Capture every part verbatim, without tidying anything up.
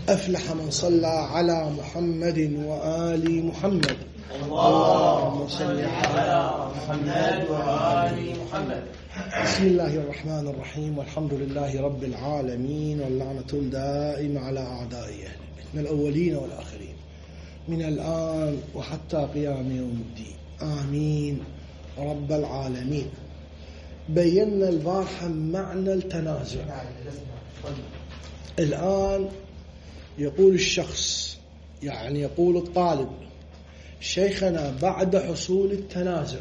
أفلح من صلى على محمد وآل محمد. اللهم صل على محمد وآل محمد. بسم الله الرحمن الرحيم، والحمد لله رب العالمين، واللعنة الدائمة على أعدائه من الأولين والآخرين من الآن وحتى قيام يوم الدين، آمين رب العالمين. بينا البارحة معنى التنازع. الآن يقول الشخص، يعني يقول الطالب: شيخنا بعد حصول التنازع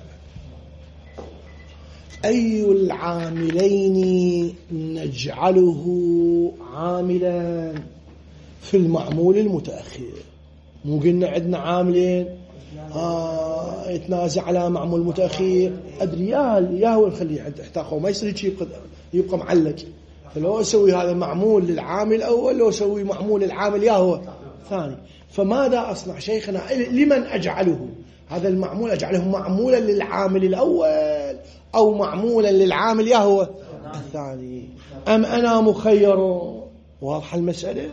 أي العاملين نجعله عاملا في المعمول المتأخر؟ مو قلنا عندنا عاملين آه يتنازع على معمول متأخر؟ أدري يا يا هو نخليه احتاقه، ما يصير يبقى, يبقى معلق. فلو أسوي هذا معمول للعامل الأول، لو أسوي معمول للعامل يا هو ثاني. فماذا أصنع شيخنا؟ لمن أجعله هذا المعمول؟ أجعله معمولا للعامل الأول أو معمولا للعامل يا هو الثاني، أم أنا مخير؟ واضحة المسألة؟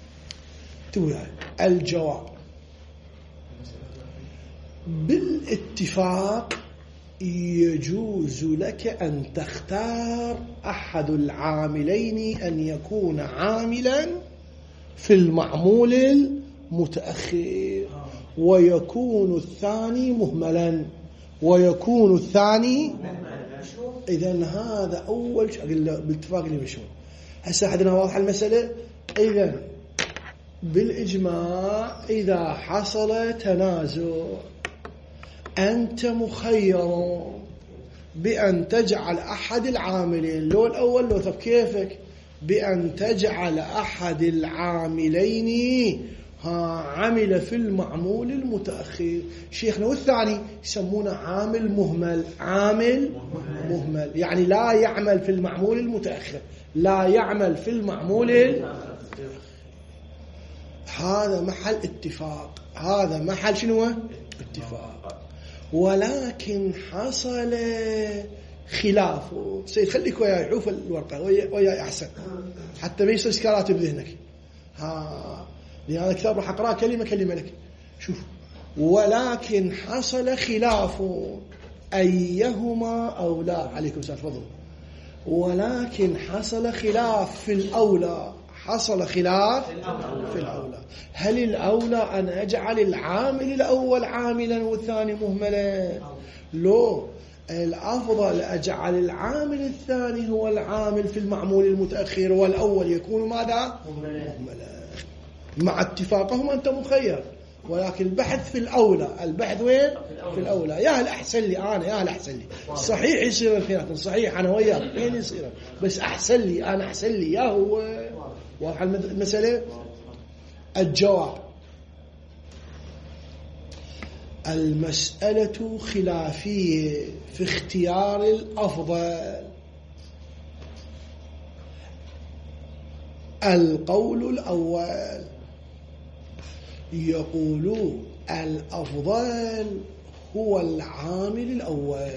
الجواب: بالاتفاق يجوز لك أن تختار أحد العاملين أن يكون عاملا في المعمول المتأخر، ويكون الثاني مهملا، ويكون الثاني. إذن هذا أول شيء بالاتفاق اللي مشهور. هسه عندنا واضحة المسألة. إذن بالإجماع إذا حصل تنازع أنت مخير بأن تجعل أحد العاملين، لو الأول لو كيفك، بأن تجعل أحد العاملين ها عمل في المعمول المتأخر شيخنا، والثاني يسمونه عامل مهمل. عامل مهمل يعني لا يعمل في المعمول المتأخر، لا يعمل في المعمول المتأخر. هذا محل اتفاق، هذا محل شنو؟ اتفاق. ولكن حصل خلاف. سيد خليك وياي، عوف الورقة وياي أحسن حتى ما يصير سكرات بذهنك. ها لهذا الكتاب راح أقرأ كلمة كلمة لك. شوف: ولكن حصل خلاف أيهما أولى. عليكم السلام، تفضل. ولكن حصل خلاف في الأولى، حصل خلاف في الأولى. هل الأولى أن أجعل العامل الأول عاملا والثاني مهملا؟ لو الأفضل أجعل العامل الثاني هو العامل في المعمول المتأخر، والأول يكون ماذا؟ مهملا. مع اتفاقهم أنت مخير، ولكن البحث في الأولى. البحث وين؟ في الأولى. يا هل أحسن لي أنا، يا هل أحسن لي. صحيح يصير الخيارات، صحيح أنا وياك وين يصير، بس أحسن لي أنا، أحسن لي يا هو. واضح المسألة؟ الجواب: المسألة خلافية في اختيار الأفضل. القول الأول يقول الأفضل هو العامل الأول،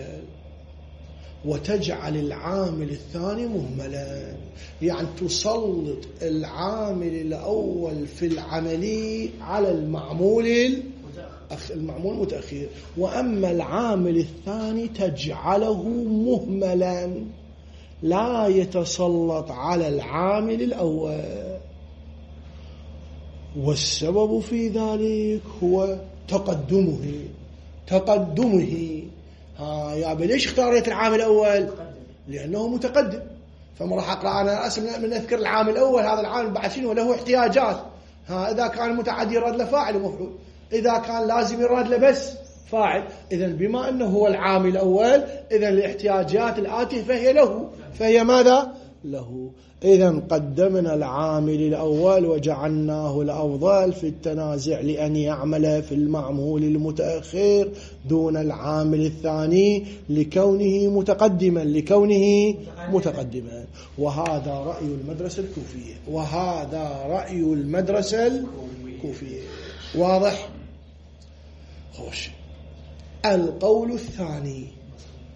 وتجعل العامل الثاني مهملا، يعني تسلط العامل الأول في العملية على المعمول المعمول المتأخر، وأما العامل الثاني تجعله مهملا لا يتسلط على العامل الأول. والسبب في ذلك هو تقدمه تقدمه ها يا أبي ليش اختاريت العامل الأول؟ لأنه متقدم. فما راح أقرأ أنا أسمع من أذكر العامل الأول، هذا العامل بعد شنو له احتياجات. ها إذا كان متعدي يراد له فاعل ومفعول، إذا كان لازم يراد له بس فاعل. إذن بما أنه هو العامل الأول، إذن الاحتياجات الآتية فهي له، فهي ماذا؟ له. إذن قدمنا العامل الأول وجعلناه الأفضل في التنازع لأن يعمل في المعمول المتأخر دون العامل الثاني لكونه متقدما لكونه متقدما. وهذا رأي المدرسة الكوفية، وهذا رأي المدرسة الكوفية. واضح؟ خوش. القول الثاني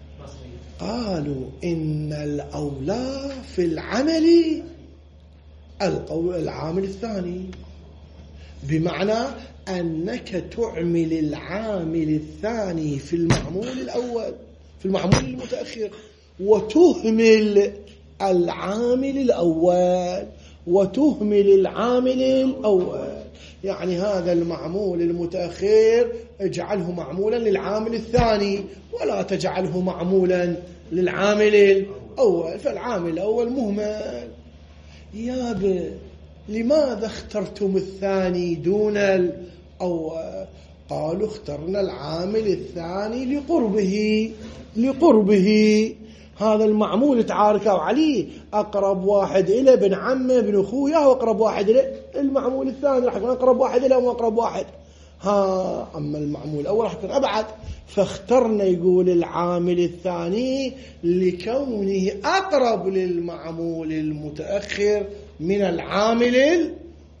قالوا إن الأولى في العمل القول العامل الثاني، بمعنى أنك تعمل العامل الثاني في المعمول الأول في المعمول المتأخر، وتهمل العامل الأول وتهمل العامل الأول. يعني هذا المعمول المتأخر اجعله معمولا للعامل الثاني ولا تجعله معمولا للعامل الأول، فالعامل الأول مهمل. يا لماذا اخترتم الثاني دون الأول؟ قالوا اخترنا العامل الثاني لقربه لقربه هذا المعمول تعاركوا عليه، أقرب واحد إليه ابن عمه ابن أخوه، وأقرب واحد إليه المعمول الثاني راح يكون أقرب واحد إليه وأقرب واحد. ها أما المعمول الأول راح يكون أبعد، فاخترنا يقول العامل الثاني لكونه أقرب للمعمول المتأخر من العامل الأول.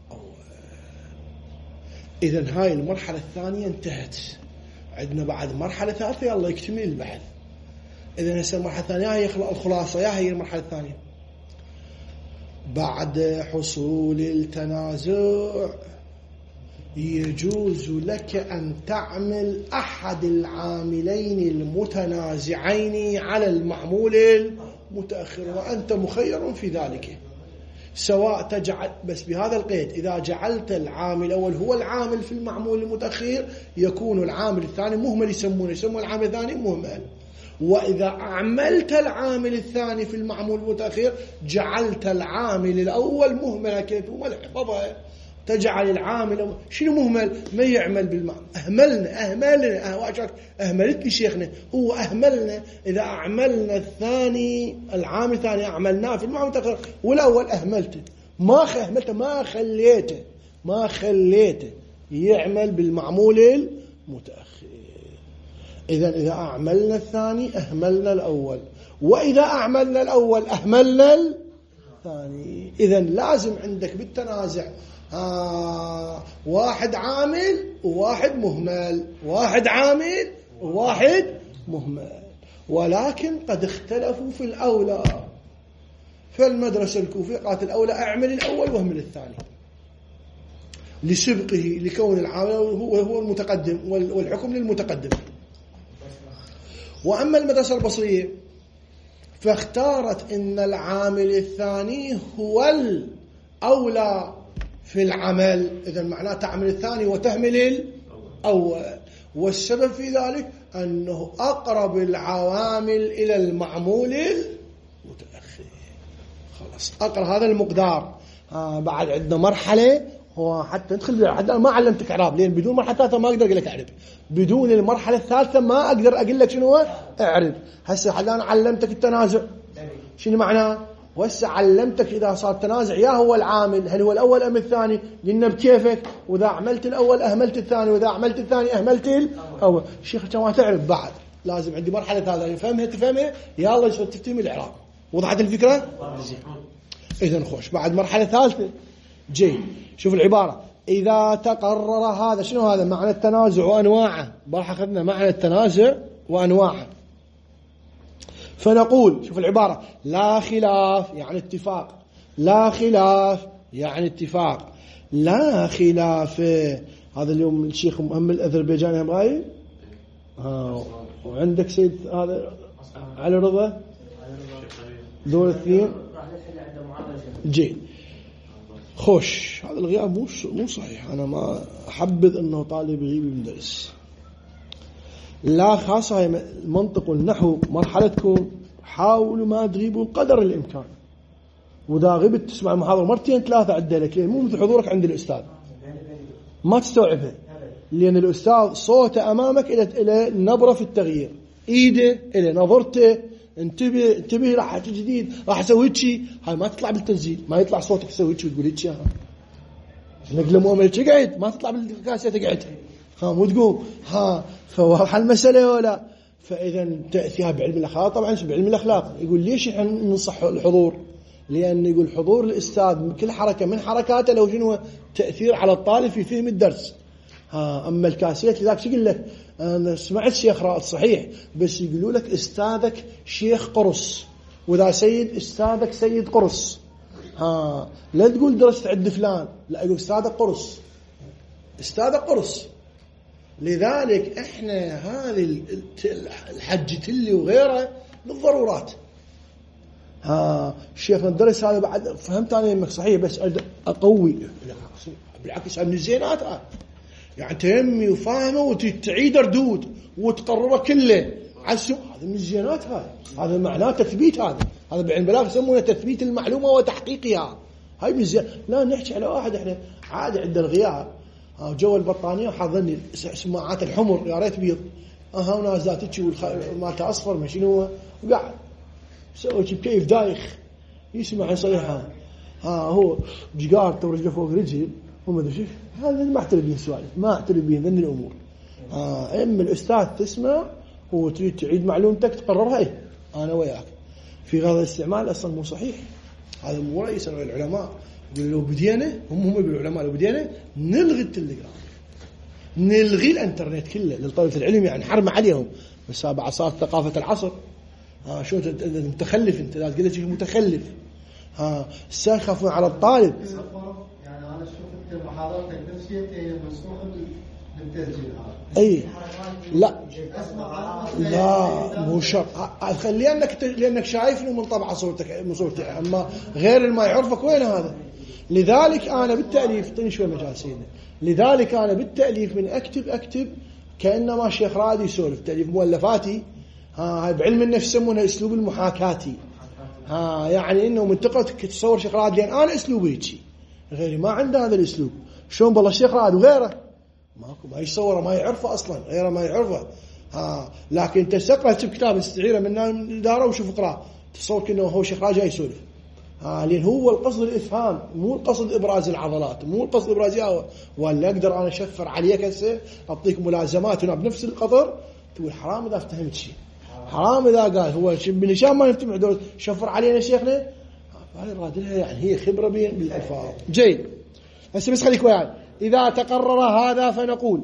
إذن هاي المرحلة الثانية انتهت. عندنا بعد مرحلة ثالثة يلا يكتمل البحث. إذن هسه المرحلة الثانية هي الخلاصة، يا هي المرحلة الثانية. بعد حصول التنازع يجوز لك أن تعمل أحد العاملين المتنازعين على المعمول المتأخر، وأنت مخير في ذلك، سواء تجعل بس بهذا القيد: إذا جعلت العامل الأول هو العامل في المعمول المتأخر يكون العامل الثاني مهمل، يسمونه يسمون العامل الثاني مهمل. وإذا أعملت العامل الثاني في المعمول المتأخر جعلت العامل الأول مهملا، كيف مهمل احفظها، تجعل العامل شنو مهمل؟ ما يعمل بالمعنى. أهملنا أهملنا أهملتني شيخنا، هو أهملنا. إذا أعملنا الثاني العامل الثاني أعملناه في المعمول المتأخر، والأول أهملته، ما أهملته ما خليته ما خليته يعمل بالمعمول المتأخر. إذا إذا أعملنا الثاني أهملنا الأول، وإذا أعملنا الأول أهملنا الثاني. إذا لازم عندك بالتنازع آه واحد عامل وواحد مهمل، واحد عامل وواحد مهمل، ولكن قد اختلفوا في الأولى. فالمدرسة الكوفية قالت الأولى أعمل الأول واهمل الثاني لسبقه، لكون العامل هو هو المتقدم والحكم للمتقدم. وأما المدرسة البصرية فاختارت إن العامل الثاني هو الأولى في العمل. إذا معناه تعمل الثاني وتهمل الأول، والسبب في ذلك أنه أقرب العوامل إلى المعمول المتأخر. خلاص أقرأ هذا المقدار. آه بعد عندنا مرحلة، هو حتى ندخل حتى ما علمتك إعراب، لأن بدون مرحلة ثالثة ما أقدر أقول لك أعرب، بدون المرحلة الثالثة ما أقدر أقول لك شنو أعرب. هسه حتى أنا علمتك التنازع شنو معناه، وهسه علمتك إذا صار تنازع يا هو العامل هل هو الأول أم الثاني، قلنا بكيفك، وإذا عملت الأول أهملت الثاني، وإذا عملت الثاني أهملت الأول. الشيخ كما تعرف بعد لازم عندي مرحلة ثالثة يفهمها تفهمها يلا يصير تفتهم الإعراب. وضحت الفكرة؟ إذن خوش بعد مرحلة ثالثة جي شوف العبارة: إذا تقرر هذا. شنو هذا؟ معنى التنازع وأنواعه. بارح أخذنا معنى التنازع وأنواعه. فنقول شوف العبارة: لا خلاف يعني اتفاق، لا خلاف يعني اتفاق، لا خلاف. هذا اليوم الشيخ مهم الأذربيجاني هم غايب. ها وعندك سيد هذا علي رضا، دول اثنين جيد. خوش هذا الغياب مو مو صحيح، أنا ما أحبذ أنه طالب يغيب من درس. لا خاصة المنطق والنحو مرحلتكم حاولوا ما تغيبوا قدر الإمكان، وإذا غبت تسمع المحاضرة مرتين ثلاثة عدلك، لأن مو مثل حضورك عند الأستاذ ما تستوعبها، لأن الأستاذ صوته أمامك إلى نبرة في التغيير، إيده إلى نظرته، انتبه انتبه راح جديد راح اسوي شيء، هاي ما تطلع بالتنزيل، ما يطلع صوتك تسوي شيء وتقول هيك ها نقله مؤمن قاعد ما تطلع بالكاسه تقعد ها مو تقوم ها. فواضحه المساله ولا؟ فاذا تاثيرها بعلم الاخلاق. طبعا بعلم الاخلاق يقول ليش احنا ننصح الحضور؟ لان يقول حضور الاستاذ كل حركه من حركاته لو شنو تاثير على الطالب في فهم الدرس. ها اما الكاسيات لذاك شو يقول لك؟ أنا سمعت شيخ رائد صحيح، بس يقولوا لك أستاذك شيخ قرص، وإذا سيد أستاذك سيد قرص. ها لا تقول درست عند فلان، لا يقول استاذ قرص، استاذ قرص. لذلك احنا هذه الحج تلي وغيره بالضرورات. ها الشيخ الدرس هذا بعد فهمت انا يمك صحيح، بس اقوي بالعكس من الزينات هذا، يعني تهمي وفاهمه وتعيد ردود وتقرره كله عسو، هذا من الزينات هاي، هذا معناه تثبيت، هذا هذا بعلم البلاغه يسمونه تثبيت المعلومه وتحقيقها. هاي من الزين. لا نحكي على واحد احنا عادي عند الغياب جو البطانيه وحاضرني سماعات الحمر يا ريت بيض، اها ونازاتك مالته اصفر ما شنو وقاعد سوي كيف دايخ يسمع يصيحها، ها هو جقارته ورجله فوق رجل وما ادري شيء، هذا ما اعترف به سوالف، ما اعترف به من الامور. ها اما الاستاذ تسمع وتريد تعيد معلومتك تقررها، ايه انا وياك في هذا الاستعمال اصلا مو صحيح. هذا مو رئيس العلماء لو بدينا هم هم بالعلماء لو بدينا نلغي التليجرام، نلغي الانترنت كله للطلبه العلم، يعني حرم عليهم. بس بعد صارت ثقافه العصر. ها شو انت متخلف، انت لا تقول لي متخلف. ها الساعه يخافون على الطالب. يعني انا شفت محاضرتك نفسيتي مسموح بالتسجيل هذا. اي لا لا مو شرط، خلي انك لانك شايفني من طبع صورتك من صورتي، اما غير اللي ما يعرفك وين هذا. لذلك انا بالتاليف طني شوي مجالسين، لذلك انا بالتاليف من اكتب اكتب كانما شيخ رادي يسولف تاليف مؤلفاتي. ها بعلم النفس يسمونه اسلوب المحاكاتي. ها يعني انه منطقه تصور شيخ رادي، لان انا اسلوبي هيك، غيري ما عنده هذا الاسلوب. شلون بالله الشيخ رادي وغيره ماكو، ما يصوره ما يعرفه اصلا، غيره ما يعرفه. ها لكن انت تقرا كتاب استعيره من الاداره وشوف اقرا تصور كأنه هو شيخ رادي جاي يسولف. ها لان هو القصد الافهام، مو القصد ابراز العضلات، مو القصد ابراز ولا اقدر انا اشفر عليك هسه اعطيك ملازمات هنا بنفس القطر تقول حرام اذا افتهمت شيء، حرام اذا قال هو بن هشام ما نفتح دول شفر علينا شيخنا. هذه الرادلها يعني هي خبره بالالفاظ. جيد هسه بس خليك وياي. اذا تقرر هذا فنقول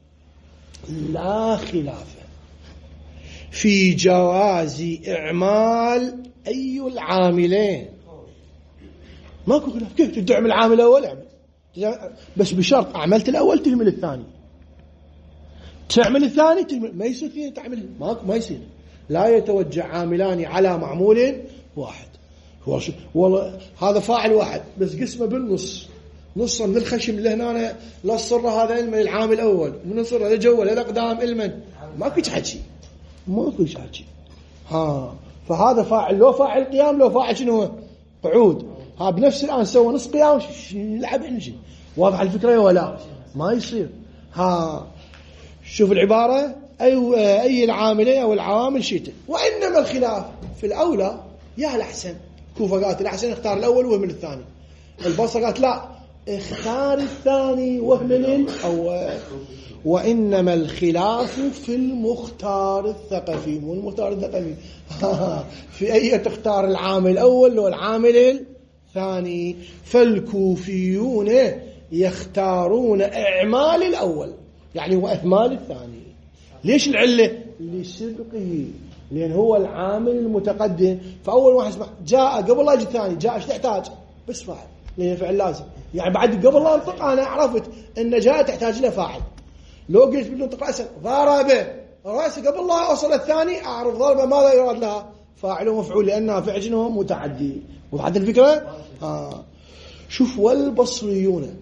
لا خلاف في جواز اعمال اي العاملين. ماكو خلاف، كيف تعمل العامل الاول اعمل، بس بشرط عملت الاول تهمل الثاني، تعمل الثاني تهمل، ما يصير فيه تعمل ماكو، ما يصير. لا يتوجه عاملان على معمول واحد. والله هذا فاعل واحد بس قسمه بالنص، نصا من الخشم اللي هنا للصره هذا علم العامل الاول، من الصره لجوه للاقدام علما، ماكو حكي ماكو حكي. ها فهذا فاعل، لو فاعل قيام لو فاعل شنو قعود. ها بنفس الان سوى نص قيام نلعب احنا شيء، واضح الفكره ولا ما يصير. ها شوف العباره اي اي العاملين او العوامل شيته. وانما الخلاف في الاولى يا الاحسن. كوفه قالت الاحسن اختار الاول واهمل الثاني، البصره قالت لا اختار الثاني واهمل او. وانما الخلاف في المختار الثقفي، مو المختار الثقفي في اي تختار العامل الاول او العامل الثاني. فالكوفيون يختارون اعمال الاول يعني واهمال الثاني. ليش العله؟ لسبقه، لان هو العامل المتقدم. فاول واحد اسمع جاء قبل لا يجي الثاني، جاء ايش تحتاج؟ بس فاعل، لان فعل لازم. يعني بعد قبل لا انطق انا عرفت ان جاء تحتاج له فاعل. لو قلت بنطق راسا ضربه راسه قبل لا اوصل الثاني اعرف ضربه ماذا يراد لها؟ فاعل ومفعول، لانها فعل شنو متعدي. وبعد الفكره آه. شوف والبصريون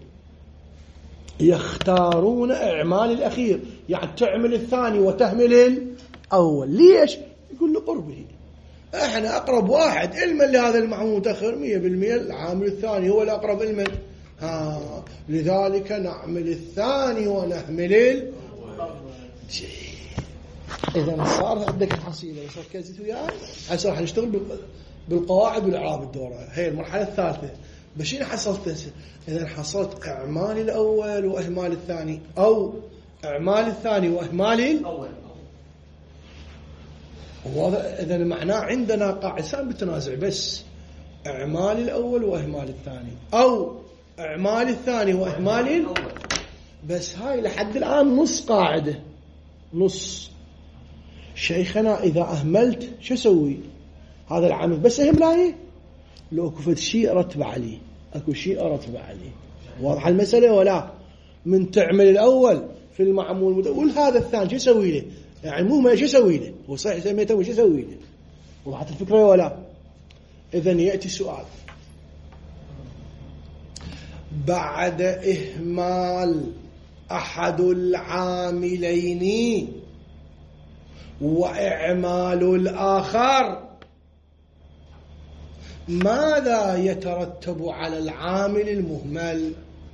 يختارون اعمال الاخير، يعني تعمل الثاني وتهمل الاول. ليش؟ يقول لقربه، احنا اقرب واحد علما لهذا المعمول متاخر مية بالمية، العامل الثاني هو الاقرب علما. ها لذلك نعمل الثاني ونهمل ال. اذا صار عندك الحصيله وصار كزيت وياي، هسه راح نشتغل بالقواعد والاعراب الدوره. هي المرحله الثالثه. بشين حصلت؟ اذا حصلت اعمال الاول واهمال الثاني، او اعمال الثاني واهمال الاول. وهذا اذا معناه عندنا قاعدتان بالتنازع، بس اعمال الاول واهمال الثاني، او اعمال الثاني واهمال الاول. بس هاي لحد الان نص قاعده، نص. شيخنا اذا اهملت شو اسوي؟ هذا العامل بس اهمله، لو كفت شيء رتب عليه، اكو شيء رتب عليه. واضحه المساله ولا؟ من تعمل الاول في المعمول والهذا الثاني شو يسوي له؟ يعني مو ما شو يسوي له؟ هو صحيح سميته وش يسوي له؟ وضحت الفكره ولا؟ اذا ياتي السؤال بعد إهمال أحد العاملين وإعمال الآخر ماذا يترتب على العامل المهمل؟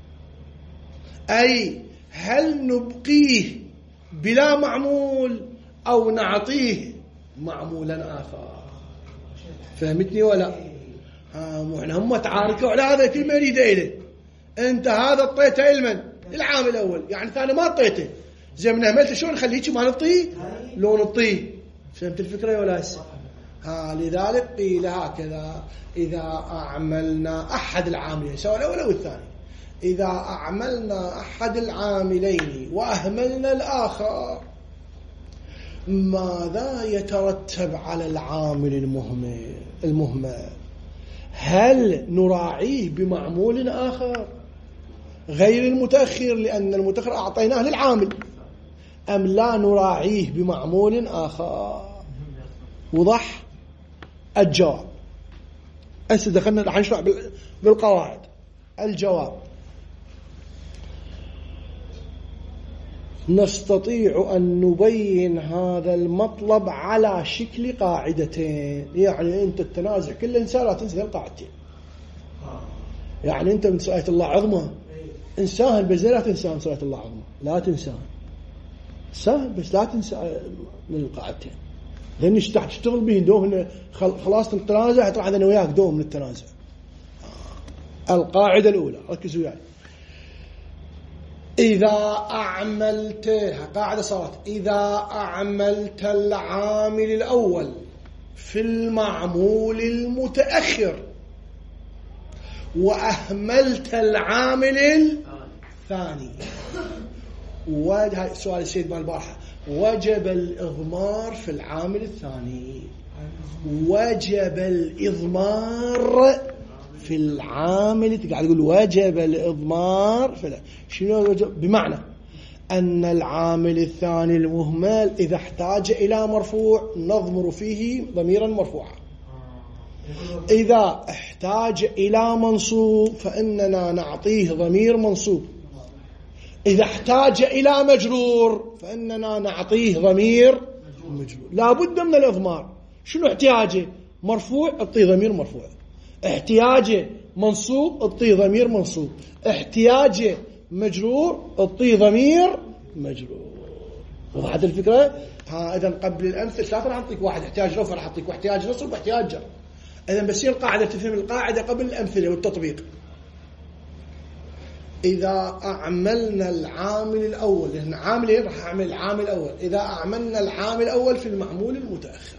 أي هل نبقيه بلا معمول أو نعطيه معمولا آخر؟ فهمتني ولا؟ ها مو احنا هم تعاركوا على هذا كل ما يريد إليه. انت هذا اعطيته لمن؟ العامل الاول، يعني ثاني ما اعطيته. زي من اهملته شلون نخليه ما نعطيه؟ لو نعطيه. فهمت الفكره ولا هسه؟ ها لذلك قيل هكذا اذا اعملنا احد العاملين سواء الاول او الثاني، اذا اعملنا احد العاملين واهملنا الاخر ماذا يترتب على العامل المهمل المهمل؟ هل نراعيه بمعمول آخر غير المتأخر لأن المتأخر أعطيناه للعامل، أم لا نراعيه بمعمول آخر؟ وضح الجواب. هسه دخلنا الحين نشرح بالقواعد. الجواب نستطيع أن نبين هذا المطلب على شكل قاعدتين. يعني أنت التنازع كل إنسان لا تنسى القاعدتين. يعني أنت من سؤالة الله عظمى إنسان بس لا تنسى من سؤالة الله عظمى، لا تنسى سهل بس لا تنسى من القاعدتين. لأن تشتغل به دوم خلاص التنازع هتروح أنا وياك دوم من التنازع. القاعدة الأولى ركزوا وياي. إذا أعملت قاعدة صارت إذا أعملت العامل الأول في المعمول المتأخر وأهملت العامل الثاني، وهذا سؤال السيد مال البارحة، وجب الإضمار في العامل الثاني. وجب الإضمار في العامل، قاعد يقول وجب الإضمار في العامل. شنو الوجب؟ بمعنى أن العامل الثاني المهمل إذا احتاج إلى مرفوع نضمر فيه ضميرا مرفوعا، إذا احتاج إلى منصوب فإننا نعطيه ضمير منصوب، إذا احتاج إلى مجرور فإننا نعطيه ضمير مجرور. لا بد من الإضمار. شنو احتياجه؟ مرفوع اعطيه ضمير مرفوع، احتياجه منصوب اعطيه ضمير منصوب، احتياجه مجرور اعطيه ضمير مجرور. وضحت الفكرة؟ ها إذا قبل الأمثل ثلاثة راح أعطيك واحد احتياج رفع، راح أعطيك واحتياج نصب واحتياج جر. إذا بس هي القاعدة تفهم القاعدة قبل الأمثلة والتطبيق. إذا أعملنا العامل الأول، لأن عاملين راح أعمل العامل الأول، إذا أعملنا العامل الأول في المعمول المتأخر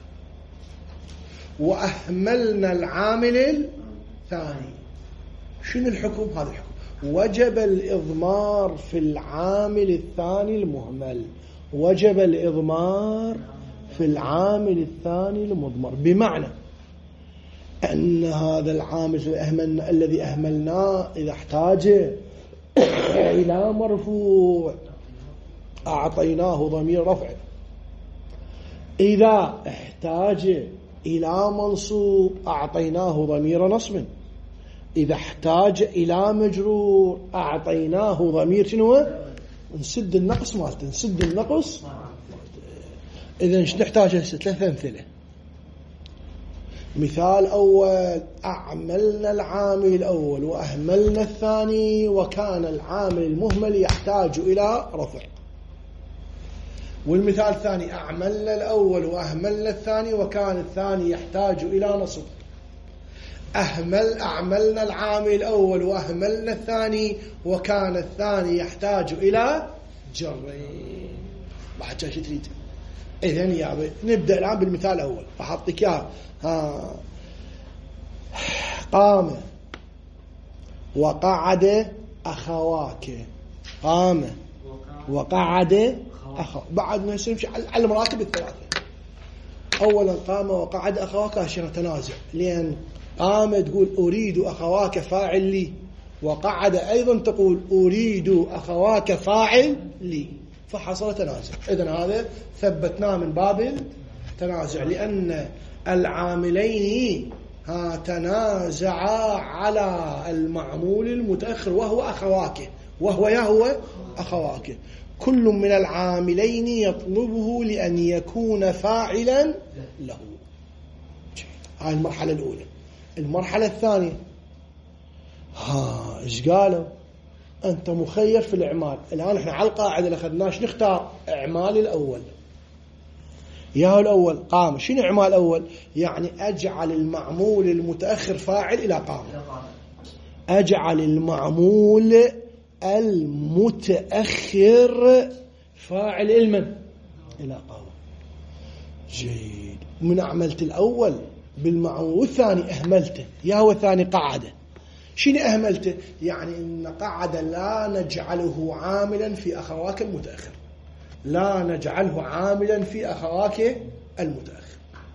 وأهملنا العامل الثاني، شنو الحكم؟ هذا الحكم وجب الإضمار في العامل الثاني المهمل. وجب الإضمار في العامل الثاني المضمر، بمعنى أن هذا العامل أهملنا الذي أهملناه إذا احتاج إلى مرفوع أعطيناه ضمير رفع، إذا احتاج إلى منصوب أعطيناه ضمير نصب، إذا احتاج إلى مجرور أعطيناه ضمير شنو؟ نسد النقص مالته، نسد النقص. إذا ايش نحتاج هسه؟ ثلاثة أمثلة. مثال أول، أعملنا العامل الأول وأهملنا الثاني وكان العامل المهمل يحتاج إلى رفع. والمثال الثاني، أعملنا الأول وأهملنا الثاني وكان الثاني يحتاج إلى نصب. أهمل أعملنا العامل الأول وأهملنا الثاني وكان الثاني يحتاج إلى جرين. بعد شو تريد؟ إذن يا أبي نبدأ الآن بالمثال الأول، راح أعطيك إياه. ها قام وقعد أخواك، قام وقعد أخو، بعد ما يصير على المراتب الثلاثة. أولا قام وقعد أخواك عشان تنازع، لأن قام تقول أريد أخواك فاعل لي، وقعد أيضا تقول أريد أخواك فاعل لي، فحصل تنازع. إذن هذا ثبتناه من باب التنازع، لأن العاملين ها تنازعا على المعمول المتأخر وهو أخواك، وهو يهو أخواك. كل من العاملين يطلبه لأن يكون فاعلا له. هاي المرحلة الأولى. المرحلة الثانية، ها إيش قالوا؟ أنت مخير في الإعمال. الآن إحنا على القاعدة اللي أخذناش نختار إعمال الأول. ياهو الأول قام. شنو إعمال الأول؟ يعني أجعل المعمول المتأخر فاعل إلى قام. أجعل المعمول المتأخر فاعل المن إلى قام. جيد. من أعملت الأول بالمعمول، والثاني أهملته. ياهو الثاني قعده. شنو أهملته؟ يعني إن قعد لا نجعله عاملا في أخواك المتأخر، لا نجعله عاملا في أخواك المتأخر.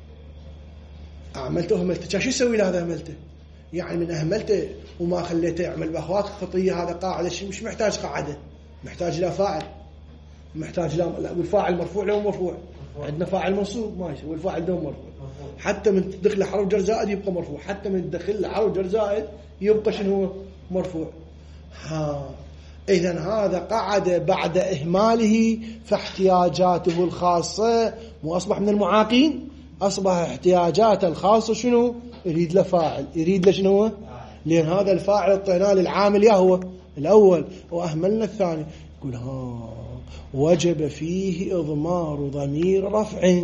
أعملته أهملته. شو يسوي هذا أهملته؟ يعني من أهملته وما خليته يعمل بأخواك خطية، هذا قاعدة مش محتاج قاعدة، محتاج لا فاعل، محتاج لا والفاعل مرفوع له مرفوع. عندنا فاعل منصوب ماشي، والفاعل دوم مرفوع. حتى من تدخل حرف جر زائد يبقى مرفوع، حتى من تدخل حرف جر زائد يبقى شنو مرفوع. ها إذن هذا قعد بعد إهماله، فاحتياجاته الخاصة مو أصبح من المعاقين، أصبح احتياجاته الخاصة شنو؟ يريد له فاعل، يريد له شنو؟ لأن هذا الفاعل اعطيناه للعامل يهو الأول وأهملنا الثاني. يقول ها وجب فيه إضمار ضمير رفع.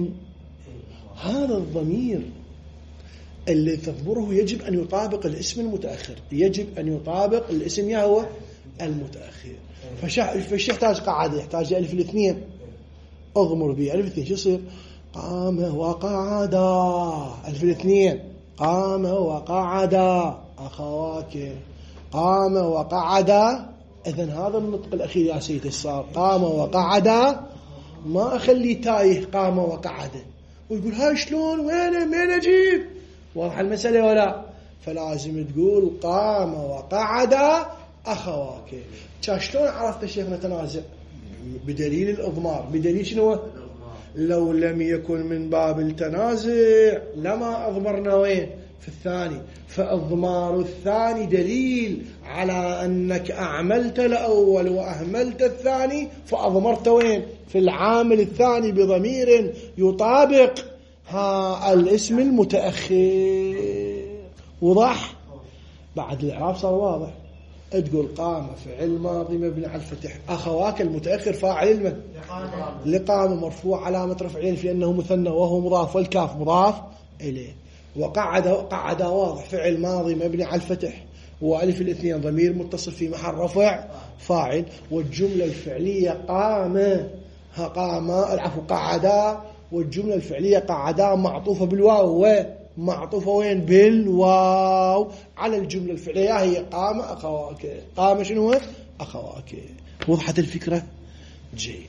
هذا الضمير اللي تضمره يجب أن يطابق الاسم المتأخر، يجب أن يطابق الاسم يهو المتأخر. فش يحتاج قاعدة؟ يحتاج ألف الاثنين. أضمر به ألف الاثنين. شو يصير؟ قام وقعدا. ألف الاثنين قام وقعدا أخواك. قام وقعدا. إذن هذا النطق الأخير يا سيدي صار قام وقعدا، ما أخلي تايه قام وقعدا ويقول هاي شلون وين مين أجيب. واضح المسألة ولا؟ فلازم تقول قام وقعدا أخواك. شلون عرفت شيخنا تنازع؟ بدليل الإضمار. بدليل شنو؟ لو لم يكن من باب التنازع لما أضمرنا وين؟ في الثاني. فإضمار الثاني دليل على أنك أعملت الأول وأهملت الثاني، فأضمرت وين؟ في العامل الثاني بضمير يطابق ها الاسم المتأخر. وضح؟ بعد الإعراب صار واضح. تقول قام فعل ماضي مبني على الفتح، أخواك المتأخر فاعل المد لقام مرفوع علامة رفعه لأنه مثنى وهو مضاف، والكاف مضاف إليه. وقعد قعد واضح فعل ماضي مبني على الفتح، وألف الاثنين ضمير متصل في محل رفع فاعل. والجملة الفعلية قام قام العفو قعدا، والجملة الفعلية قعدا معطوفة بالواو، معطوفة وين؟ بالواو على الجملة الفعلية هي قام أخواك. قام شنو؟ أخواك. وضحت الفكرة؟ جيد.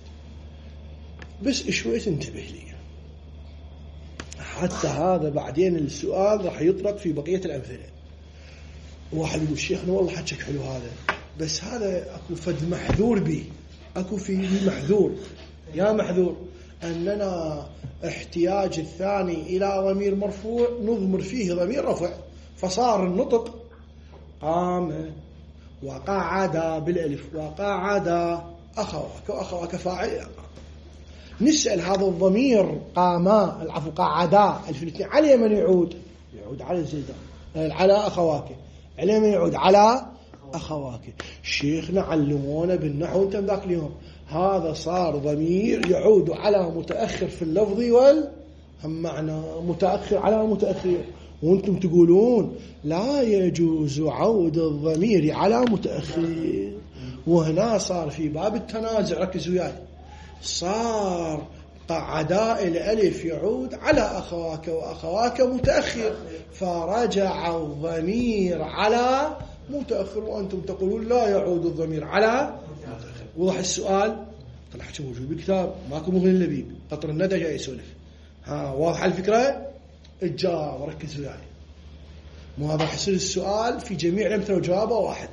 بس شوي تنتبه لي، حتى هذا بعدين السؤال راح يطرق في بقية الأمثلة. واحد يقول شيخنا والله حكيك حلو هذا، بس هذا أكو فد محذور به، أكو في محذور. يا محذور أننا احتياج الثاني إلى ضمير مرفوع نضمر فيه ضمير رفع، فصار النطق قام وقعد بالألف وقعد أخواك، وأخواك فاعل. نسأل هذا الضمير قاما العفو قعدا الف الاثنين على من يعود؟ يعود على الزيدان على أخواك. على من يعود؟ على أخواك. شيخنا علمونا بالنحو انت ذاك اليوم، هذا صار ضمير يعود على متأخر في اللفظ وال هم معنى متأخر على متأخر، وانتم تقولون لا يجوز عود الضمير على متأخر. وهنا صار في باب التنازع، ركزوا وياي، صار قعداء الألف يعود على أخواك وأخواك متأخر، فرجع الضمير على متأخر، وأنتم تقولون لا يعود الضمير على متأخر. وضح السؤال؟ طلع حكي موجود بالكتاب، ماكو مغني اللبيب، قطر الندى جاي يسولف. ها واضح الفكرة؟ الجواب ركزوا وياي. مو هذا يصير السؤال في جميع الأمثلة وجوابه واحد.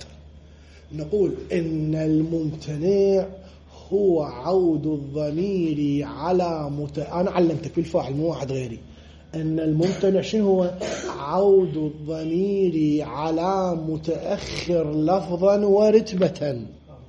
نقول إن الممتنع هو عود الضمير على مت... أنا علمتك بالفاعل مو واحد غيري. أن الممتنع شنو هو؟ عود الضمير على متأخر لفظا ورتبة.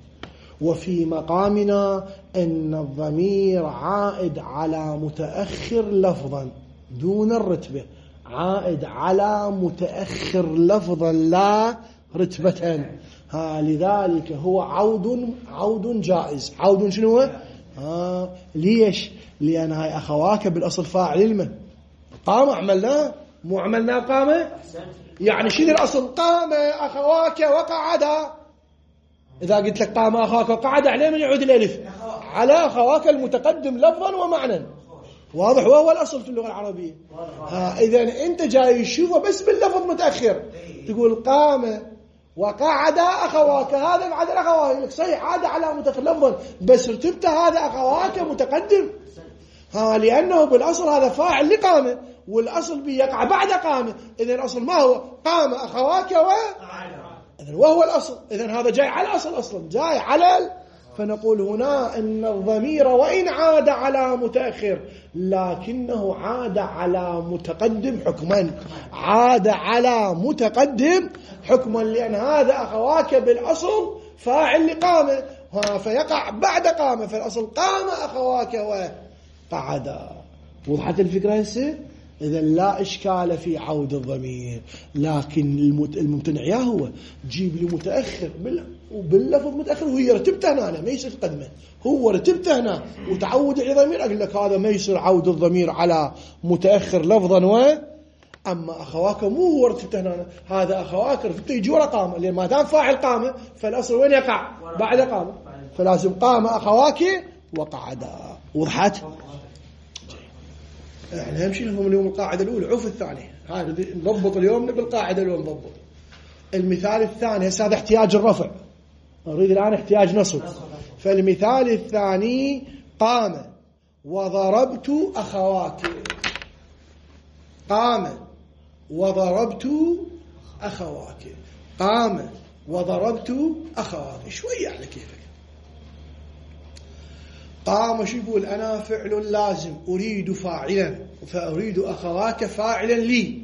وفي مقامنا أن الضمير عائد على متأخر لفظا دون الرتبة، عائد على متأخر لفظا لا رتبة. ها لذلك هو عود عود جائز. عود شنو هو؟ ها ليش؟ لأن هاي أخواك بالأصل فاعل المن. قام عملناه مو عملنا قامة، يعني شنو الأصل؟ قام أخواك وقعدا. إذا قلت لك قام أخواك وقعد عليه من يعود الألف على أخواك المتقدم لفظا ومعنى. واضح؟ وهو الأصل في اللغة العربية. ها إذا أنت جاي تشوفه بس باللفظ متأخر تقول قام وقعد أخواك، هذا بعد الأخواك صحيح عاد على متأخر لفظا بس رتبته هذا أخواك متقدم. ها لأنه بالأصل هذا فاعل لقامة والأصل بيقع بعد قامة. إذن الأصل ما هو؟ قام أخواك و إذن وهو الأصل. إذن هذا جاي على الأصل أصلا جاي على ال... فنقول هنا أن الضمير وإن عاد على متأخر لكنه عاد على متقدم حكما، عاد على متقدم حكما لأن هذا أخواك بالأصل فاعل لقامة فيقع بعد قامة، فالأصل قام أخواك وقعدا. وضحت الفكرة هسه؟ إذا لا إشكال في عود الضمير، لكن الممتنع يا هو جيب لي متأخر وباللفظ متأخر وهي رتبته هنا ما يصير قدمه، هو رتبته هنا وتعود على ضمير. أقول لك هذا ما يصير عود الضمير على متأخر لفظا و أما أخواك مو هو رتبته هنا، هذا أخواك رتبته يجي ورا قامة، لأن ما دام فاعل قامة فالأصل وين يقع؟ بعد قامة، فلازم قام أخواك وقعدا. وضحت؟ احنا همشي لهم اليوم القاعدة الأولى عوف الثانية، هذا نضبط اليوم بالقاعدة الأولى نضبط. المثال الثاني هسه هذا احتياج الرفع، نريد الآن احتياج نصب. فالمثال الثاني قام وضربت أخواك، قام وضربت أخواك، قام وضربت أخواك. شوية على كيفك. قام شو يقول؟ أنا فعل لازم أريد فاعلا فأريد أخواك فاعلا لي.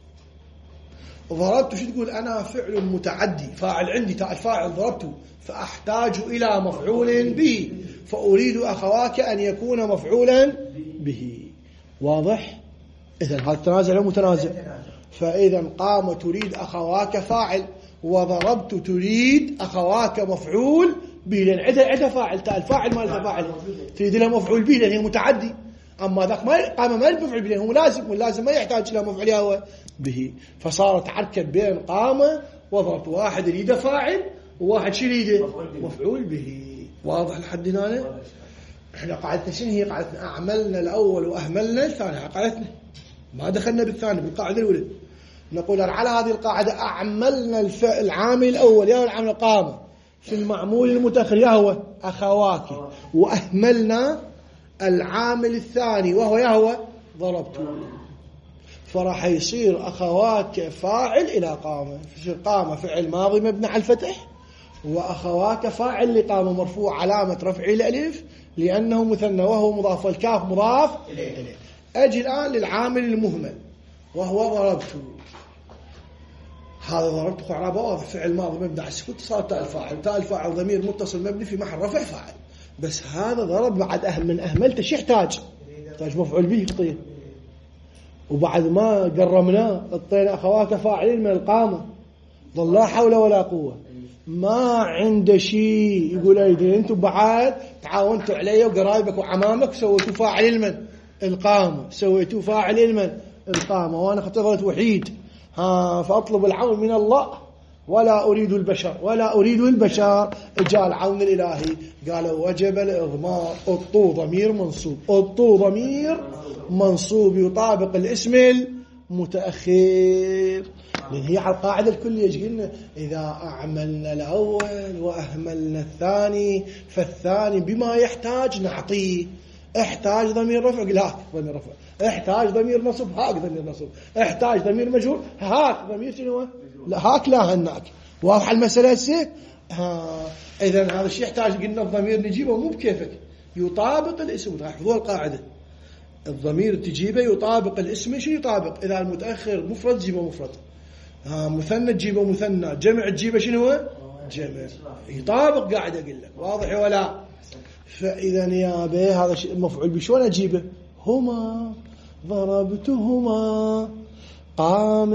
ضربت شو تقول؟ أنا فعل متعدي فاعل عندي تاء الفاعل ضربته فأحتاج إلى مفعول به فأريد أخواك أن يكون مفعولا به. واضح؟ إذن هذا تنازع أو متنازع؟ فإذا قام تريد أخواك فاعل وضربت تريد أخواك مفعول به، لأن عندها عندها فاعل تاء الفاعل ما لها فاعل تريد لها مفعول به لأن هي متعدي. أما ذاك ما قام ما له مفعول به، هو لازم واللازم ما يحتاج إلى مفعول هو به، فصارت حركة بين قام وضربت، واحد يريد فاعل وواحد شو يريده؟ مفعول به. واضح لحد هنا؟ احنا قاعدتنا شنو هي؟ قاعدتنا أعملنا الأول وأهملنا الثاني، قاعدتنا ما دخلنا بالثاني بالقاعدة الأولى. نقول على هذه القاعدة أعملنا الفعل العامل الأول يا العامل قام في المعمول المتأخر يا هو أخواك، وأهملنا العامل الثاني وهو يا هو ضربته، فراح يصير أخواك فاعل إلى قام، يصير قام فعل ماضي مبني على الفتح وأخواك فاعل لقام مرفوع علامة رفعه الألف لأنه مثنى وهو مضاف والكاف مضاف إليه. أجي الآن للعامل المهمل وهو ضربته. هذا ضربته إعرابه واضح فعل ماضي مبني على السكون صار تاء الفاعل، تاء الفاعل ضمير متصل مبني في محل رفع فاعل، بس هذا ضرب بعد أهم من أهملته شو يحتاج؟ يحتاج مفعول به يعطيه، وبعد ما قرمناه اعطينا أخواك فاعلين من القامة، ظل لا حول ولا قوة، ما عنده شيء يقول أيدي أنتم بعد تعاونتوا علي وقرايبك وعمامك سويتوا فاعل المن القامة، سويتوا فاعل المن القامة وأنا اختبرت وحيد ها فأطلب العون من الله ولا أريد البشر ولا أريد البشر. جاء العون الإلهي قال وجب الإضمار، الطو ضمير منصوب، الطو ضمير منصوب يطابق الاسم المتأخر، لأن هي على القاعدة الكلية قلنا إذا أعملنا الأول وأهملنا الثاني فالثاني بما يحتاج نعطيه، احتاج ضمير رفع لا ضمير رفع، احتاج ضمير نصب هاك ضمير نصب، احتاج ضمير مجهول هاك ضمير شنو؟ لا هاك لا هناك. واضحه المساله هسه؟ ها اذا هذا الشيء يحتاج قلنا الضمير نجيبه مو بكيفك، يطابق الاسم. احفظوا القاعده، الضمير تجيبه يطابق الاسم. شو يطابق؟ اذا المتاخر مفرد تجيبه مفرد، ها مثنى تجيبه مثنى، جمع تجيبه شنو؟ جمع. يطابق قاعد اقول لك. واضح ولا؟ فاذا يا به هذا الشيء مفعول به شلون اجيبه؟ هما ضربتهما قام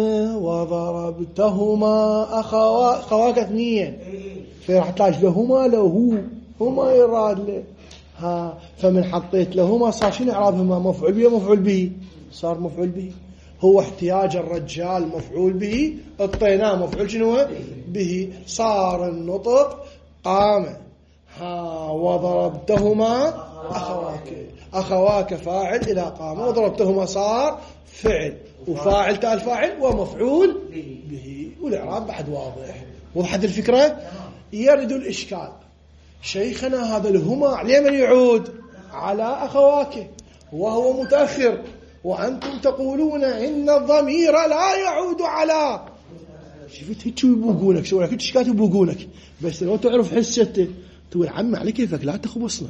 وضربتهما أخوا خواك اثنين، فراح تلاقي لهما لو هو هما يراد له. ها فمن حطيت لهما صار شنو إعرابهما؟ مفعول به مفعول به، صار مفعول به. هو احتياج الرجال مفعول به، اعطيناه مفعول شنو به، صار النطق قام. ها وضربتهما أخواك، أخواك فاعل إلى قام، وضربتهما صار فعل، وفاعل تال فاعل ومفعول به، والإعراب بعد واضح. وضحت الفكرة؟ يرد الإشكال شيخنا هذا الهما على من يعود؟ على أخواك وهو متأخر، وأنتم تقولون إن الضمير لا يعود على. شفت هيك يبوقونك، شو لك إشكال يبوقونك، بس لو تعرف حسته تقول عم على كيفك لا تخبصنا.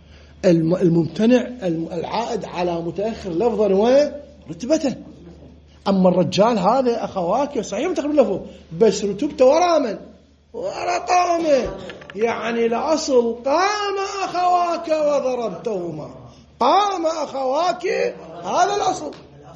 الممتنع العائد على متأخر لفظا ورتبة. أما الرجال هذا أخواك صحيح متأخر لفظه، بس رتبته ورا من؟ ورا قامه. يعني لأصل قام أخواك وضربتهما، قام أخواك هذا الأصل،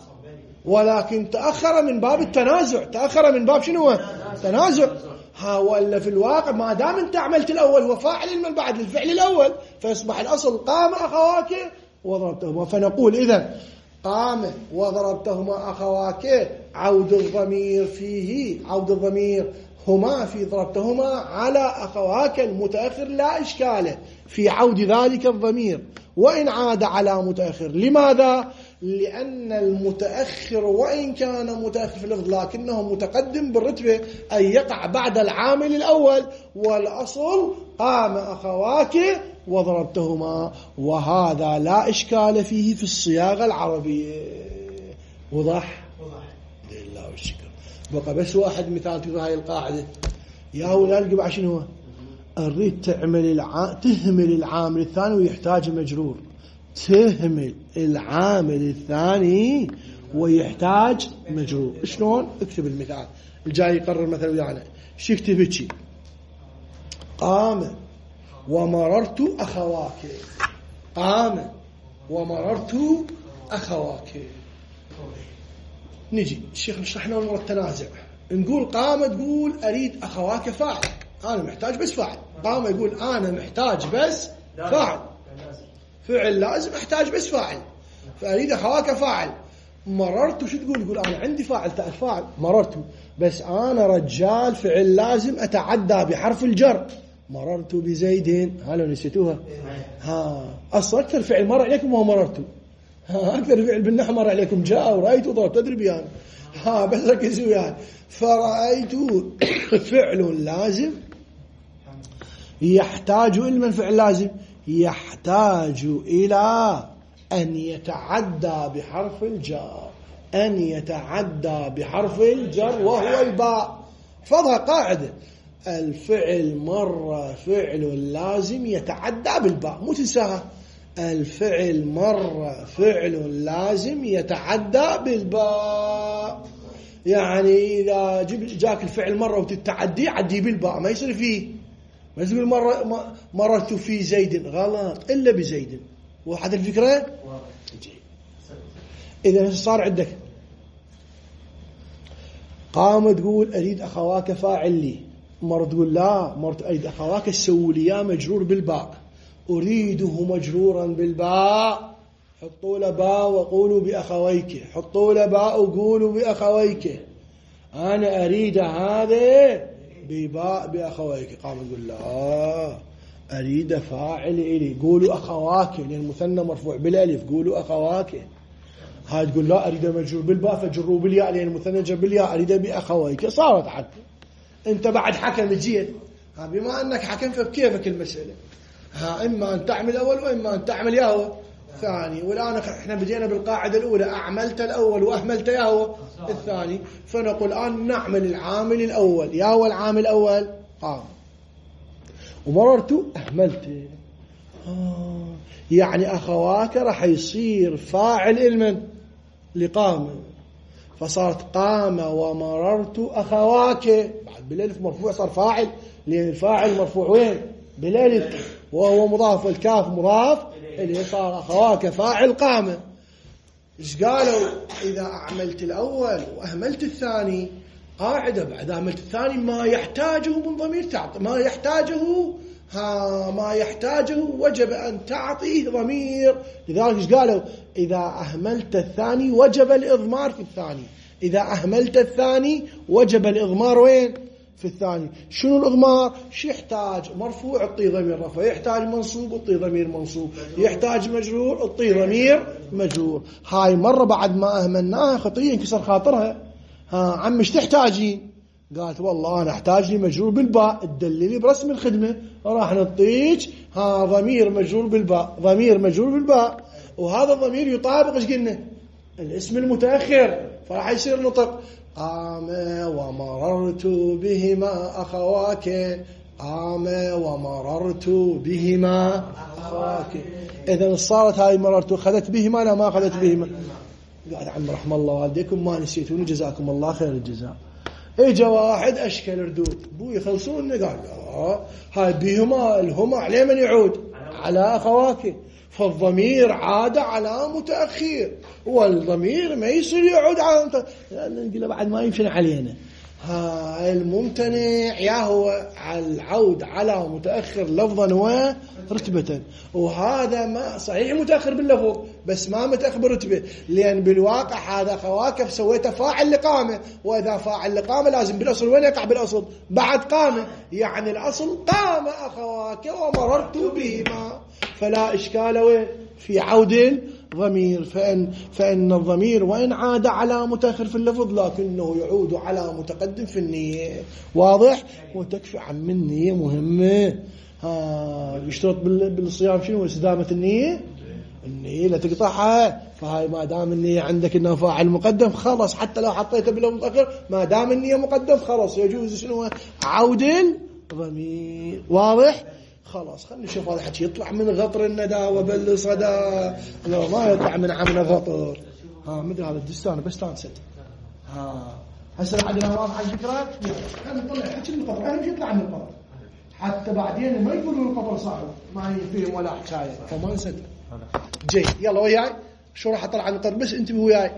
ولكن تأخر من باب التنازع. تأخر من باب شنو؟ تنازع. ها ولا في الواقع ما دام انت عملت الأول هو فاعل من بعد الفعل الأول، فيصبح الأصل قام أخواك وضربتهما. فنقول إذن قام وضربتهما أخواك عود الضمير فيه، عود الضمير هما في ضربتهما على أخواك المتأخر لا إشكال في عود ذلك الضمير وإن عاد على متأخر. لماذا؟ لأن المتأخر وإن كان متأخر في اللفظ لكنه متقدم بالرتبة، أي يقع بعد العامل الأول، والأصل قام أخواك وضربتهما، وهذا لا إشكال فيه في الصياغة العربية. وضح؟ وضح لله والشكر. بقى بس واحد مثال في هاي القاعدة يا أولاد القبع شنو هو؟ أريد تعمل الع... تهمل العامل الثاني ويحتاج مجرور، تهمل العامل الثاني ويحتاج مجرور. شلون؟ اكتب المثال الجاي يقرر مثلا ويانا. شو يكتب شيء؟ قام ومررت أخواك، قام ومررت أخواك. نجي الشيخ نشرح لنا أمور التنازع. نقول قام تقول أريد أخواك فاعل، أنا محتاج بس فاعل. قام يقول أنا محتاج بس فاعل، فعل لازم أحتاج بس فاعل، فأريد أخواك فاعل. مررت شو تقول؟ يقول أنا عندي فاعل تاء فاعل مررت، بس أنا رجال فعل لازم أتعدى بحرف الجر. مررت بزيد، هلا نسيتوها؟ ها أصلا أكثر فعل مر عليكم وهو مررت. ها أكثر فعل بالنحو مر عليكم جاء ورأيت وضربت، تدري بيان. ها بس ركزوا يعني. فرأيت فعل لازم يحتاج إلى من فعل لازم يحتاج إلى أن يتعدى بحرف الجر، أن يتعدى بحرف الجر وهو الباء. فضها قاعدة الفعل مرة فعل لازم يتعدى بالباء، مو تنساها. الفعل مرة فعل لازم يتعدى بالباء، يعني إذا جاك الفعل مرة وتتعدي عدي بالباء، ما يصير فيه. ما تقول مرة مررت في زيد، غلط، إلا بزيد. واحد الفكرة. إذا صار عندك قام تقول أريد أخواك فاعل لي، مرة تقول لا، مرة أريد أخواك السوليا مجرور بالباء، أريده مجرورا بالباء، حطوا له باء وقولوا بأخويك، حطوا له باء وقولوا بأخويك. أنا أريد هذا بباء بأخويك. قام يقول لا أريد فاعل إلي، قولوا أخواك، لأن المثنى مرفوع بالألف، قولوا أخواك. هاي تقول لا أريد مجرور بالباء فجروا بالياء، لأن المثنى جر بالياء، أريد بأخويك. صارت حتى أنت بعد حكم جيد. ها بما أنك حكم فبكيفك المسألة. ها إما أن تعمل أول وإما أن تعمل ياهو ثاني. والآن احنا بدينا بالقاعدة الأولى، أعملت الأول وأهملت ياهو الثاني، فنقول الآن نعمل العامل الأول. ياهو العامل الأول قام، ومررت أهملت. آه يعني أخواك راح يصير فاعل المن لقام، فصارت قام ومررت أخواك. بعد بالالف مرفوع صار فاعل، لأن الفاعل مرفوع وين؟ بالالف، وهو مضاف، والكاف مضاف اللي صار أخواك فاعل قام. إيش قالوا؟ إذا أعملت الأول وأهملت الثاني، قاعدة بعد أهملت الثاني ما يحتاجه من ضمير تعطي، ما يحتاجه ها ما يحتاجه وجب أن تعطيه ضمير. لذلك إيش قالوا؟ إذا أهملت الثاني وجب الإضمار في الثاني. إذا أهملت الثاني وجب الإضمار وين؟ في الثاني. شنو الإضمار؟ شو يحتاج؟ مرفوع اعطيه ضمير رفع، يحتاج منصوب اعطيه ضمير منصوب، يحتاج مجرور اعطيه ضمير مجرور. هاي مرة بعد ما أهملناها خطية انكسر خاطرها، ها عم ايش تحتاجين؟ قالت والله أنا أحتاج لي مجرور بالباء، تدللي برسم الخدمة، راح نعطيك ها ضمير مجرور بالباء، ضمير مجرور بالباء، وهذا الضمير يطابق ايش قلنا؟ الاسم المتأخر، فراح يصير نطق قام ومررت بهما أخواك، قام ومررت بهما أخواك. إذا صارت هاي مررت أخذت بهما، لا ما أخذت بهما. قال عم رحم الله والديكم ما نسيتوني جزاكم الله خير الجزاء. اجا واحد اشكل ردود، بو يخلصون، قال اه هاي بهما الهما عليه من يعود؟ على أخواك، فالضمير عاد على متأخر، والضمير ما يصير يعود على متأخر، نقول بعد ما يمشي علينا. ها الممتنع يا هو العود على متأخر لفظا ورتبة، وهذا ما صحيح متأخر باللفظ بس ما متأخر بالرتبة، لأن بالواقع هذا خواكف سويته فاعل لقامة، وإذا فاعل لقامة لازم بالأصل وين يقع؟ بالأصل بعد قامة، يعني الأصل قام أخواك ومررت بهما، فلا إشكال وين في عود ضمير. فإن, فإن الضمير وإن عاد على متأخر في اللفظ لكنه يعود على متقدم في النية. واضح؟ وتكفي عن النية مهمة. ها يشترط بالصيام شنو؟ استدامة النية، النية لا تقطعها. فهاي ما دام النية عندك انه فاعل مقدم خلاص، حتى لو حطيته بلفظ متأخر ما دام النية مقدم خلاص يجوز شنو؟ عود الضمير. واضح؟ خلاص خلينا نشوف هذا حكي يطلع من غطر الندى وبل صدى، لو ما يطلع من عمنا غطر. ها مدري هذا الدستان بس تانست. ها هسه عندنا واضح الفكره. خلينا نطلع حكي من القطر، اهم شيء يطلع من القطر حتى بعدين ما يقولوا القطر صعب ما يفهم ولا حكايه، فما نسد. جاي يلا وياي شو راح اطلع من القطر بس انتبه وياي.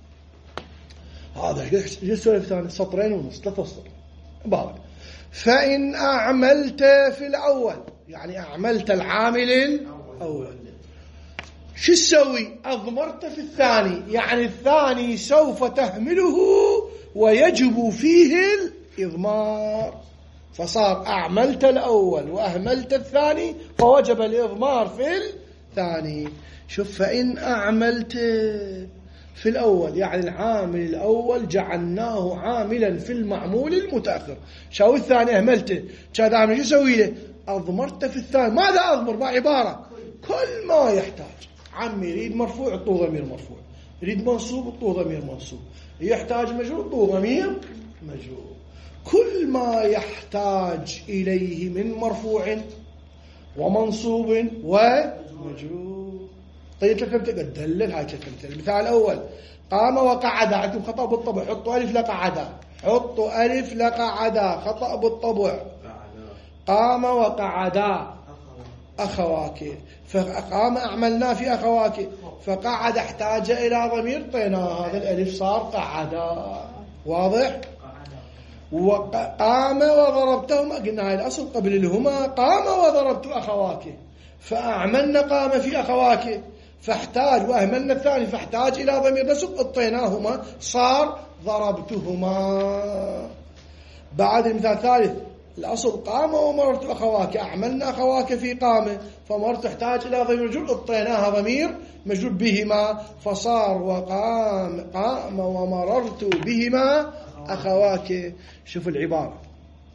هذا ايش سولف ثاني؟ سطرين ونص ثلاث سطر بارك. فإن أعملت في الأول، يعني أعملت العامل الأول، شو تسوي؟ أضمرت في الثاني، يعني الثاني سوف تهمله ويجب فيه الإضمار، فصار أعملت الأول وأهملت الثاني فوجب الإضمار في الثاني. شوف فإن أعملت في الأول، يعني العامل الأول جعلناه عاملا في المعمول المتأخر. شو الثاني أهملته، كذا عامل شو سوي له؟ أضمرت في الثاني. ماذا أضمر؟ ما عبارة كل ما يحتاج. عمي يريد مرفوع اعطوه ضمير مرفوع، يريد منصوب اعطوه ضمير منصوب، يحتاج مجرور اعطوه ضمير مجرور. كل ما يحتاج إليه من مرفوع ومنصوب ومجرور. طيب تفهمت؟ قد دلل هاي تفهمت. المثال الأول قام وقعد، عندكم خطأ بالطبع، حطوا ألف لقعدا، حطوا ألف لقعدا، خطأ بالطبع. قام وقعدا أخواك، فقام أعملنا في أخواك، فقعد احتاج إلى ضمير طينا هذا الألف صار قعدا. واضح؟ وقام وضربتهما، قلنا هاي الأصل قبل الهما قام وضربت أخواك، فأعملنا قام في أخواك فاحتاج، وأهملنا الثاني فاحتاج إلى ضمير نسب اطيناهما صار ضربتهما. بعد المثال الثالث الأصل قام ومررت أخواك، أعملنا أخواك في قامة فمررت تحتاج إلى ضمير مجرور اطيناها ضمير مجرور بهما فصار وقام قام ومررت بهما أخواك. شوف العبارة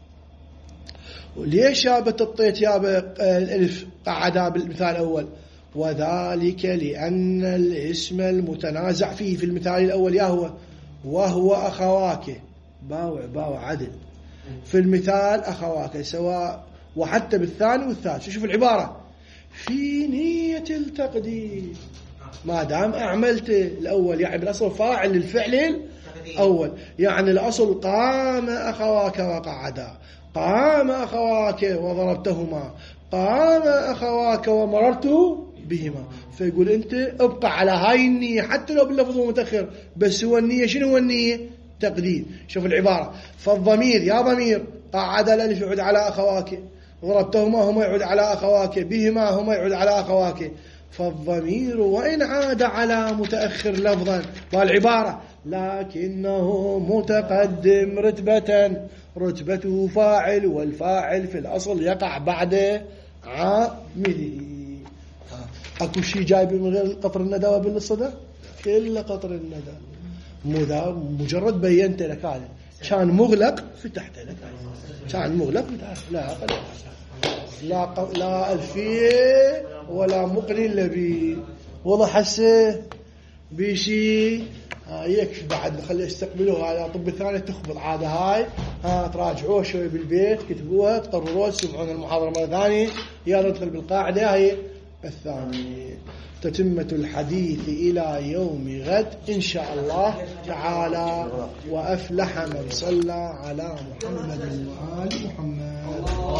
ليش يابت الطيت يابا الألف قعدا بالمثال الأول، وذلك لأن الاسم المتنازع فيه في المثال الأول يهوى وهو أخواك باوع باوع عدل في المثال أخواك سواء، وحتى بالثاني والثالث شوف العبارة في نية التقديم ما دام أعملت الأول، يعني بالأصل فاعل للفعل الأول، يعني الأصل قام أخواك وقعدا، قام أخواك وضربتهما، قام أخواك ومررت بهما. فيقول أنت ابقى على هاي النية حتى لو باللفظ متأخر، بس هو النية شنو هو النية؟ تقديم. شوف العبارة فالضمير يا ضمير قعد الألف يعود على أخواك، ضربتهما هما يعود على أخواك، بهما هما يعود على أخواك. فالضمير وإن عاد على متأخر لفظا والعبارة لكنه متقدم رتبة، رتبته فاعل، والفاعل في الأصل يقع بعد عامله. أكو شيء جايب من غير قطر الندى وبالصدى؟ إلا قطر الندى مجرد بينت لك هذا كان مغلق فتحت لك، كان مغلق فتحت. لا لا لا ألفية ولا مقرن لبي وضح هسه بشي يكفي بعد نخلي يستقبلوها على طب الثانية تخبط عادة هاي. ها تراجعوها شوي بالبيت كتبوها تقرروها تسمعون المحاضرة مرة ثانية. يلا ندخل بالقاعدة هاي الثانية تتمة الحديث إلى يوم غد إن شاء الله تعالى. وأفلح من صلى على محمد وآل محمد.